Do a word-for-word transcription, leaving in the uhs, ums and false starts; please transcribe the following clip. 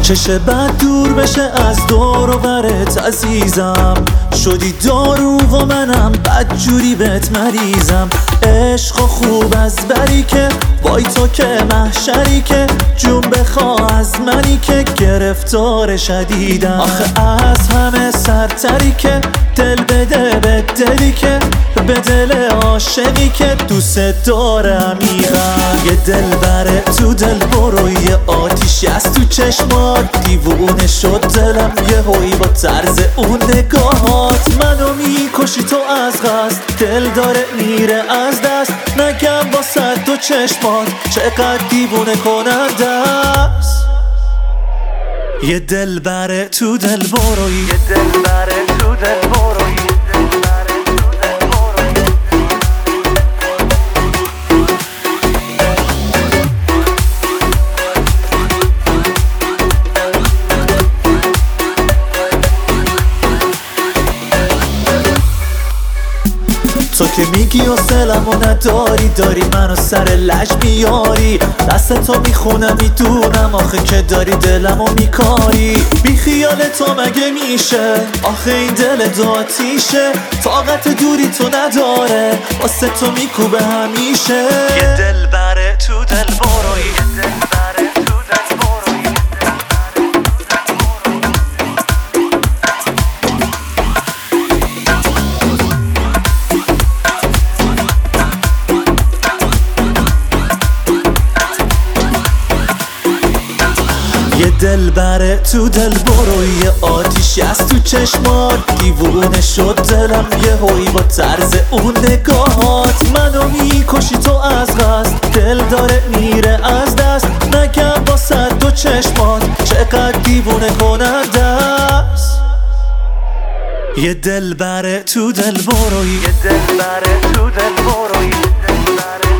چشه بد دور بشه از دور و برت عزیزم، شدی دارو و منم بد جوری بهت مریضم. عشق و خوب از بری که وای تو که محشری که جون بخوا از منی که گرفتار شدیدم. آخه از همه سرتری که دل بده به دلی که به دل عاشقی که دوست داره عمیقم. یه دل بره تو دل برو، یه آتیشی از تو چشمات دیوونه شد دلم یه هوی با طرز اون نگاهات. منو میکشی تو از قصد، دل داره میره از دست، نگم با صد دو چشمات چقدر دیوونه کننده است. یه دل بره تو دل برو، یه دل بره تو دل برو. تو که میگی و سلمو نداری، داری منو سر لج میاری، دست تو میخونم میدونم آخه که داری دلمو میکاری. بی خیال تو مگه میشه آخه این دل دو آتیشه، طاقت دوری تو نداره واسه تو میکوبه همیشه. یه دل بره تو دل برو، یه دل بره تو دل برو. یه دل بره تو دل برو، یه آتیشی از تو چشمات دیوونه شد دلم یه هوی با طرز اون نگاهات. منو میکشی تو از قصد، دل داره میره از دست، نگم با صد دو چشمات چقدر دیوونه کننده است. یه دل بره تو دل برو، یه دل بره تو دل برو، یه دل بره